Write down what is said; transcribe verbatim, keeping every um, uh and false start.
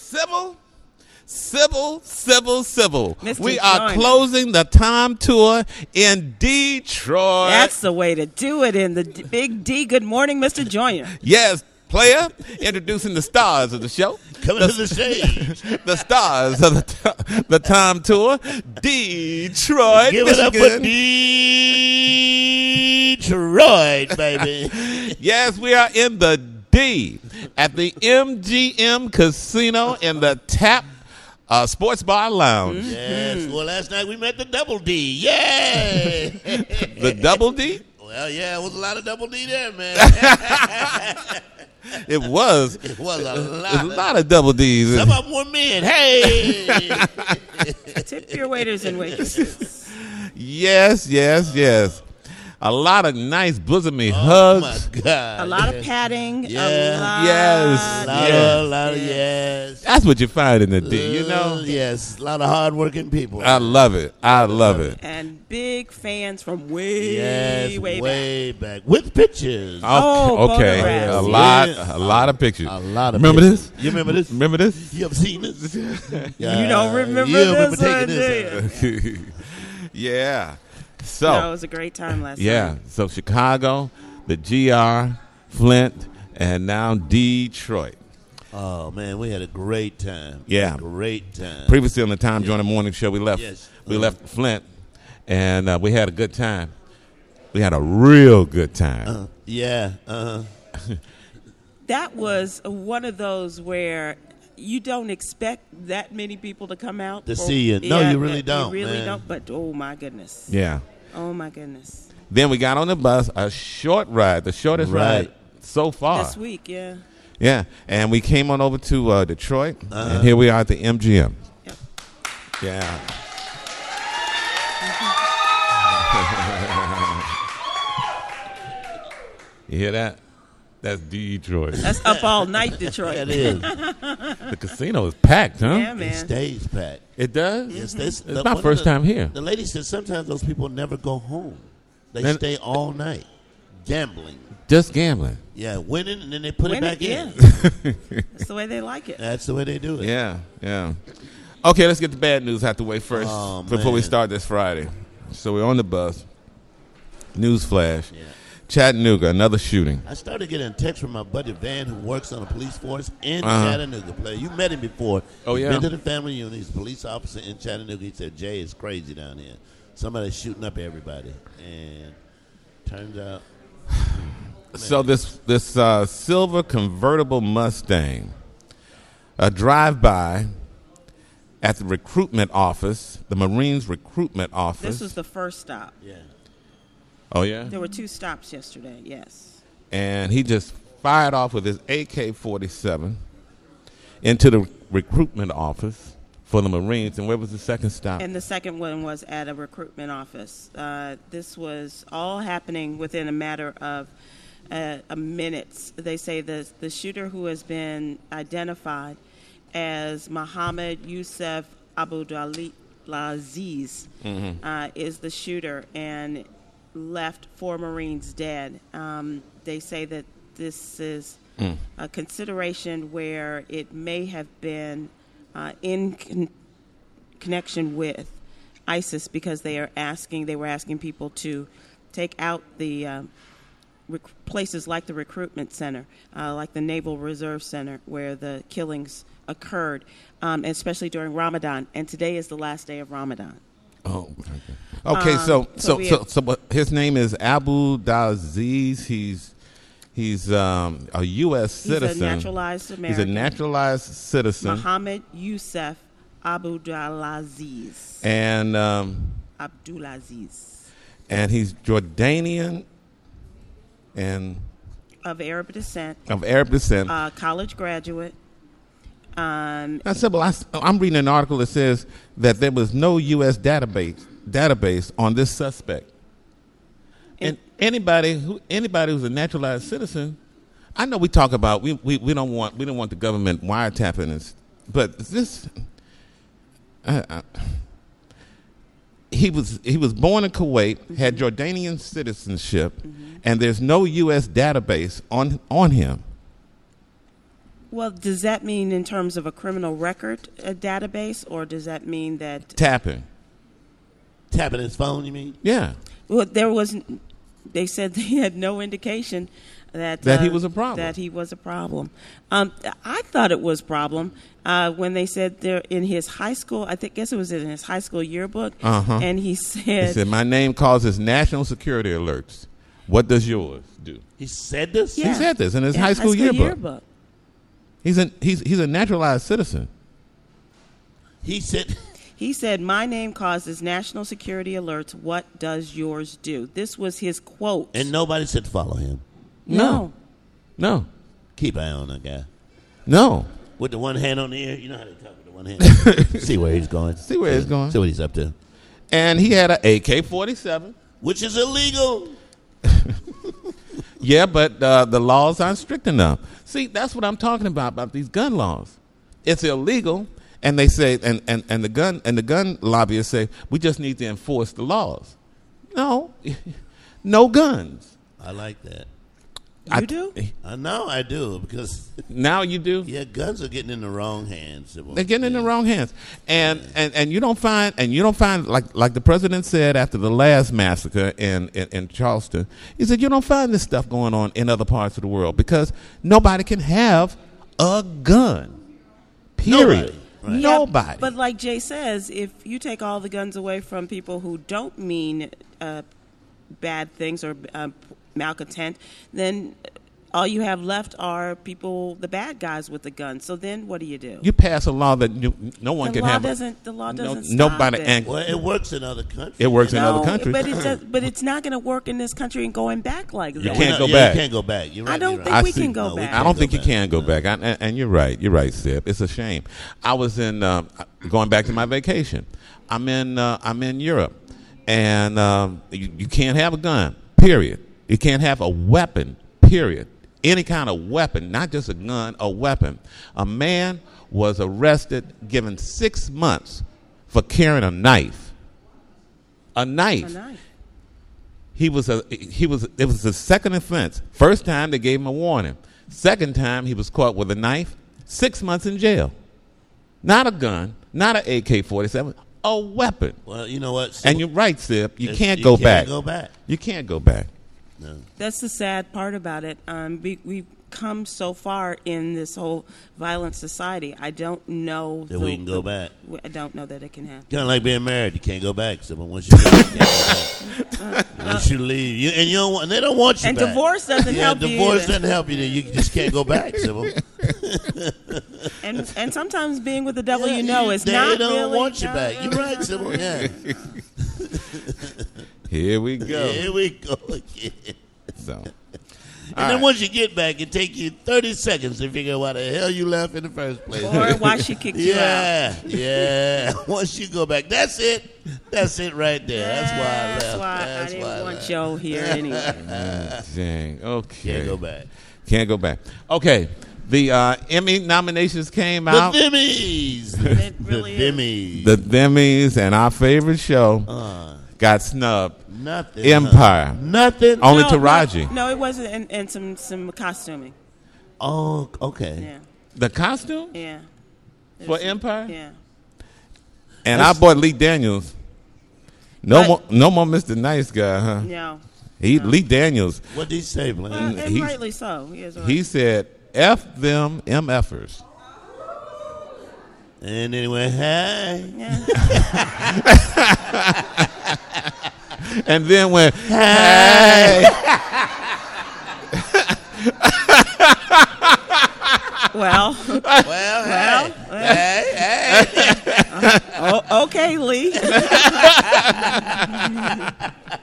Sybil, Sybil, Sybil, Sybil. Mister We are Joyner. closing the Time Tour in Detroit. That's the way to do it in the D- Big D. Good morning, Mister Joyner. Yes, player, introducing the stars of the show. Coming to the stage. The stars of the, t- the Time Tour, Detroit, Give it up for Michigan. Detroit, baby. Yes, we are in the D at the M G M Casino in the Tap uh, Sports Bar Lounge. Yes. Well, last night we met the Double D. Yay. The Double D? Well, yeah, it was a lot of Double D there, man. It was. It was a It lot. was a lot of Double Ds. Some of them were men. Hey. Tip your waiters and waitresses. Yes, yes, yes. A lot of nice bosomy Oh, hugs. my God. A lot of padding. Yeah. A lot. Yes. A lot, Yeah. of, a lot of yes. That's what you find in the D, you know? Uh, yes, a lot of hardworking people. I love it. I love it. And big fans from way, yes, way, way, back. back. With pictures. Oh, okay. photographs. A lot, Yeah. a lot of pictures. A lot of Remember pictures. this? You remember this? Remember this? You ever seen this? You don't remember you remember this taking one, this, do you? huh? Yeah. So. No, it was a great time last Yeah. night. So Chicago, the G R, Flint, and now Detroit. Oh, man, we had a great time. Yeah. A great time. Previously on the Time Joyner Morning Show, we left. Yes. We Uh-huh. left Flint, and uh, we had a good time. We had a real good time. Uh, yeah. Uh-huh. That was one of those where you don't expect that many people to come out To for- see you. No, you really yeah, don't, You really man. don't. But oh my goodness. Yeah. Oh my goodness. Then we got on the bus, a short ride, the shortest Right. ride so far. This week, yeah. Yeah, and we came on over to uh, Detroit, Uh-huh. and here we are at the M G M. Yep. Yeah. You hear that? That's Detroit. That's up all night, Detroit. It is. The casino is packed, huh? Yeah, It man. stays packed. It does? Yes, this, It's my first time here. The lady said sometimes those people never go home. They And- stay all night gambling. Just gambling. Yeah, winning, and then they put Win it back it, in. yeah. That's the way they like it. That's the way they do it. Yeah, yeah. Okay, let's get the bad news out the way first Oh, before we man. start this Friday. So we're on the bus. News flash. Yeah. Chattanooga, another shooting. I started getting texts from my buddy Van, who works on a police force in Uh-huh. Chattanooga. Player, you met him before. Oh, He's yeah? Been to the family unit. He's a police officer in Chattanooga. He said, "Jay, it's crazy down here. Somebody's shooting up everybody." And turns out, So this this uh, silver convertible Mustang, a drive-by at the recruitment office, the Marines recruitment office. This was the first stop. yeah, oh yeah, There were two stops yesterday, yes. and he just fired off with his A K forty-seven into the recruitment office for the Marines. And where was the second stop? And the second one was at a recruitment office. Uh, this was all happening within a matter of uh, a minutes. They say the, the shooter, who has been identified as Mohammed Youssef Abdulaziz, Mm-hmm. uh, is the shooter and left four Marines dead. Um, they say that this is Mm. a consideration where it may have been uh, in con- connection with ISIS, because they are asking, they were asking people to take out the um, rec- places like the recruitment center, uh, like the Naval Reserve Center, where the killings occurred, um, especially during Ramadan. And today is the last day of Ramadan. Oh, okay. Okay, Um, so so so we so, have- so, what, his name is Abu Daziz. He's he's um, a U S He's a citizen. naturalized He's a American. naturalized citizen, Mohammed Youssef Abdulaziz. and um, Abdulaziz. and he's Jordanian and Of Arab descent, of Arab descent. uh, college graduate. Um, I said, well, I, I'm reading an article that says that there was no U S database database on this suspect. And anybody who anybody who's a naturalized citizen, I know we talk about we, we, we don't want we don't want the government wiretapping us, but this I, I, he was he was born in Kuwait, mm-hmm. had Jordanian citizenship, mm-hmm. and there's no U S database on on him. Well, does that mean in terms of a criminal record a database, or does that mean that Tapping. Tapping his phone, you mean? Yeah. well, there was? They said they had no indication that That he uh, was a problem. That he was a problem. Um, I thought it was a problem uh, when they said there in his high school. I think guess it was in his high school yearbook, Uh-huh. and he said, He said, my name causes national security alerts. What does yours do? He said this? Yeah. He said this in his in high school, yearbook. yearbook. He's, an, he's, he's a naturalized citizen. He said, He said, my name causes national security alerts. What does yours do? This was his quote. and nobody said follow him. no. No. Keep an eye on that guy. No. With the one hand on the ear. You know how they talk with the one hand. See where he's going. See where he's going. See what he's up to. And he had an A K forty-seven. Which is illegal. Yeah, but uh, the laws aren't strict enough. See, that's what I'm talking about, about these gun laws. It's illegal, and they say, and, and, and the gun and the gun lobbyists say, we just need to enforce the laws. No, no guns. I like that. You I- do? I know I do because, Now you do. yeah, guns are getting in the wrong hands. They're getting in the wrong hands, and, and and you don't find and you don't find like like the president said after the last massacre in, in in Charleston. He said you don't find this stuff going on in other parts of the world because nobody can have a gun. Period. Nobody. Right. Yeah, Nobody. but like Jay says, if you take all the guns away from people who don't mean uh, bad things or uh, malcontent, then all you have left are people, the bad guys with the guns. So then, what do you do? You pass a law that you, no one the can law have. doesn't. The law no- doesn't. stop nobody. it. And Well, it works in other countries. it works in no, other countries. but it does, but it's not going to work in this country and going back like that. You can't go yeah, back. You can't go back. You're right, I don't you're think right. we see. can go No, we back. I can't don't go think you back. can go No. back. I, and, and you're right. You're right, Sip. It's a shame. I was in uh, going back to my vacation. I'm in uh, I'm in Europe, and um, you, you can't have a gun. Period. You can't have a weapon. Period. Any kind of weapon, not just a gun, a weapon. A man was arrested, given six months for carrying a knife. A knife. A knife. He was a he was it was the second offense. First time they gave him a warning. Second time he was caught with a knife. Six months in jail. Not a gun, not an A K forty-seven, a weapon. Well, you know what? And you're right, Sip. You It's- can't you go can't back. go back. You can't go back. No. That's the sad part about it. Um, we, we've come so far in this whole violent society. I don't know That we can go back. I don't know that it can happen. Kind of like being married. You can't go back. So once you leave, you can't go back. Once you leave, you, and you don't want, and they don't want you And back. divorce doesn't yeah, help you divorce either. doesn't help you. You just can't go back, Sybil. And and sometimes being with the devil, Yeah, you know, is they not don't really. want you not back. You're really- right, Sybil. Yeah. Here we go. Here we go again. So And All then right. once you get back, it take you thirty seconds to figure out why the hell you left in the first place. Or why she kicked you out. Yeah, yeah. Once you go back, that's it. That's it right there. That's why I left. That's why That's I didn't why I want left. Joe here anyway. dang. Okay. Can't go back. Can't go back. Okay. The uh, Emmy nominations came The out. Vimmies. It really the is. Vimmies. The Emmys and our favorite show Uh, got snubbed. nothing. Empire. huh? Nothing. Only No, Taraji. No, no, it wasn't. And, and some some costuming. Oh, okay. Yeah, The costume yeah. for There's- Empire. Yeah. And That's- our boy Lee Daniels. No But- more, no more Mister Nice Guy, huh? No. He No. Lee Daniels. What did he say, Well, Blaine? and he's- rightly so. He is right. He said, "F them MFers." And anyway, hey. Yeah. And then when hey, Well, Well, hey. Hey, hey. oh, okay, Lee.